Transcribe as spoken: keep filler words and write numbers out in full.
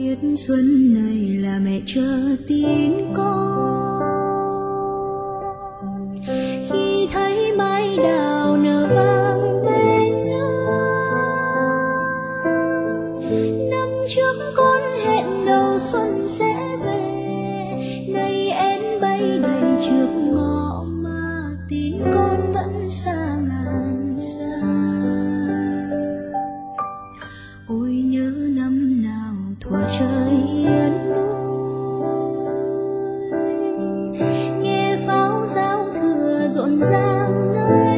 biết xuân này là mẹ chờ tin con, khi thấy mai đào nở vàng bên nhau. Năm trước con hẹn đầu xuân sẽ về, nay én bay đầy trước ngõ mà tin con vẫn xa ngàn xa. Ôi nhớ năm nào thuở trời yên vui, nghe pháo giao thừa rộn ràng nơi